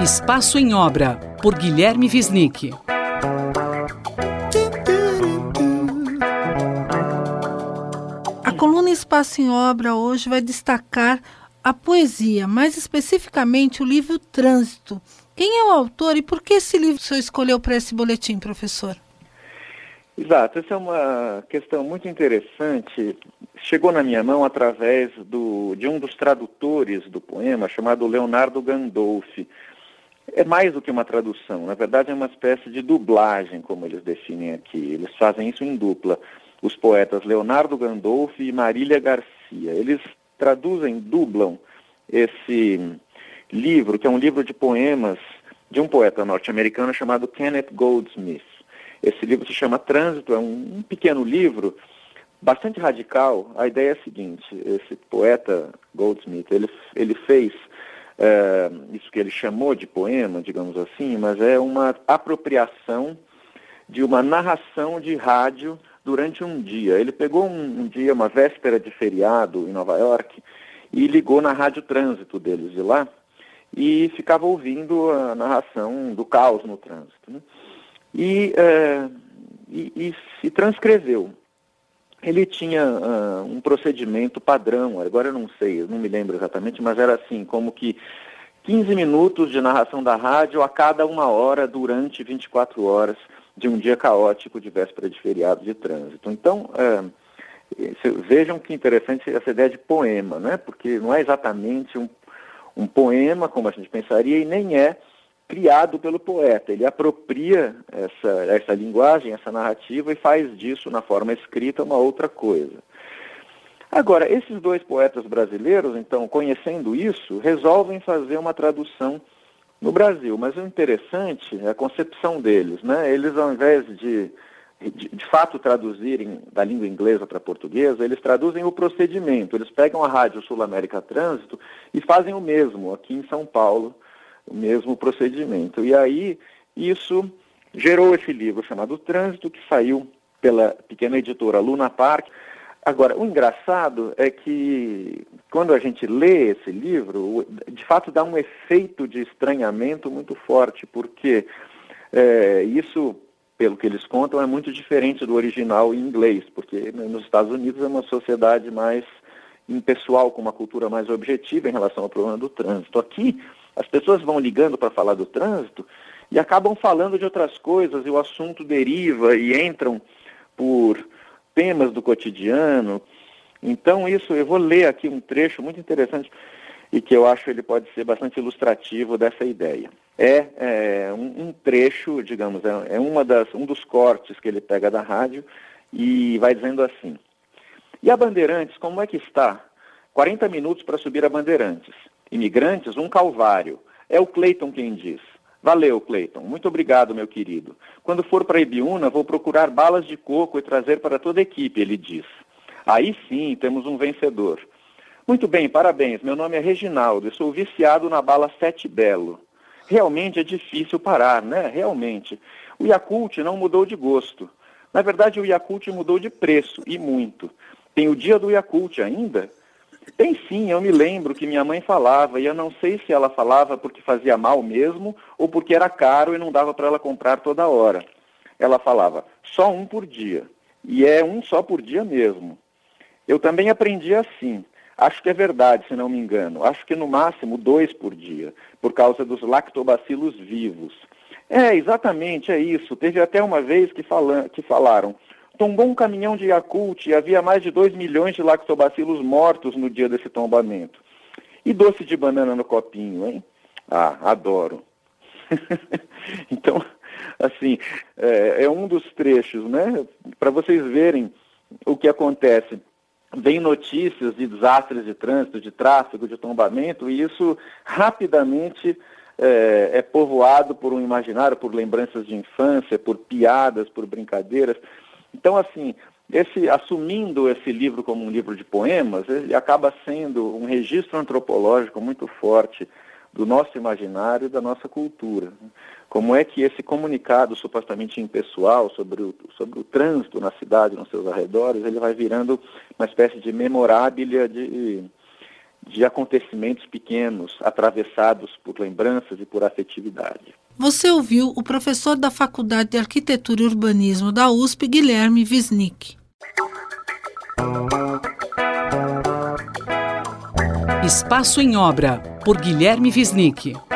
Espaço em Obra, por Guilherme Wisnik. A coluna Espaço em Obra hoje vai destacar a poesia, mais especificamente o livro Trânsito. Quem é o autor e por que esse livro o senhor escolheu para esse boletim, professor? Exato, essa é uma questão muito interessante. Chegou na minha mão através de um dos tradutores do poema, chamado Leonardo Gandolfi. É mais do que uma tradução, na verdade é uma espécie de dublagem, como eles definem aqui. Eles fazem isso em dupla, os poetas Leonardo Gandolfi e Marília Garcia. Eles dublam esse livro, que é um livro de poemas de um poeta norte-americano chamado Kenneth Goldsmith. Esse livro se chama Trânsito, é um pequeno livro bastante radical. A ideia é a seguinte: esse poeta Goldsmith, ele fez isso que ele chamou de poema, digamos assim, mas é uma apropriação de uma narração de rádio durante um dia. Ele pegou um dia, uma véspera de feriado em Nova York, e ligou na rádio Trânsito deles de lá, e ficava ouvindo a narração do caos no trânsito, né? E se transcreveu. Ele tinha um procedimento padrão, agora eu não sei, eu não me lembro exatamente, mas era assim, como que 15 minutos de narração da rádio a cada 1 hora durante 24 horas de um dia caótico de véspera de feriado de trânsito. Então, vejam que interessante essa ideia de poema, né? Porque não é exatamente um poema, como a gente pensaria, e nem é criado pelo poeta. Ele apropria essa linguagem, essa narrativa, e faz disso, na forma escrita, uma outra coisa. Agora, esses dois poetas brasileiros, então, conhecendo isso, resolvem fazer uma tradução no Brasil. Mas o interessante é a concepção deles, né? Eles, ao invés de fato traduzirem da língua inglesa para portuguesa, eles traduzem o procedimento. Eles pegam a Rádio Sul América Trânsito e fazem o mesmo aqui em São Paulo, o mesmo procedimento. E aí isso gerou esse livro chamado Trânsito, que saiu pela pequena editora Luna Park. Agora, o engraçado é que quando a gente lê esse livro, de fato dá um efeito de estranhamento muito forte, porque isso, pelo que eles contam, é muito diferente do original em inglês, porque nos Estados Unidos é uma sociedade mais impessoal, com uma cultura mais objetiva em relação ao problema do trânsito. Aqui, as pessoas vão ligando para falar do trânsito e acabam falando de outras coisas, e o assunto deriva e entram por temas do cotidiano. Então, eu vou ler aqui um trecho muito interessante e que eu acho ele pode ser bastante ilustrativo dessa ideia. Um trecho, digamos, um dos cortes que ele pega da rádio e vai dizendo assim: e a Bandeirantes, como é que está? 40 minutos para subir a Bandeirantes. Imigrantes, um calvário. É o Cleiton quem diz. Valeu, Cleiton. Muito obrigado, meu querido. Quando for para Ibiúna, vou procurar balas de coco e trazer para toda a equipe, ele diz. Aí sim, temos um vencedor. Muito bem, parabéns. Meu nome é Reginaldo e sou viciado na bala Sete Belo. Realmente é difícil parar, né? Realmente. O Yakult não mudou de gosto. Na verdade, o Yakult mudou de preço, e muito. Tem o dia do Yakult ainda? Tem sim, eu me lembro que minha mãe falava, e eu não sei se ela falava porque fazia mal mesmo, ou porque era caro e não dava para ela comprar toda hora. Ela falava, só um por dia. E é um só por dia mesmo. Eu também aprendi assim. Acho que é verdade, se não me engano. Acho que no máximo 2 por dia, por causa dos lactobacilos vivos. Exatamente, é isso. Teve até uma vez que falaram, tombou um caminhão de Yakult e havia mais de 2 milhões de lactobacilos mortos no dia desse tombamento. E doce de banana no copinho, hein? Ah, adoro. Então, assim, é um dos trechos, né? Para vocês verem o que acontece. Vem notícias de desastres de trânsito, de tráfego, de tombamento, e isso rapidamente é povoado por um imaginário, por lembranças de infância, por piadas, por brincadeiras. Então, assim, assumindo esse livro como um livro de poemas, ele acaba sendo um registro antropológico muito forte do nosso imaginário e da nossa cultura. Como é que esse comunicado supostamente impessoal sobre o trânsito na cidade, nos seus arredores, ele vai virando uma espécie de memoráblia de acontecimentos pequenos, atravessados por lembranças e por afetividade. Você ouviu o professor da Faculdade de Arquitetura e Urbanismo da USP, Guilherme Wisnik. Espaço em Obra, por Guilherme Wisnik.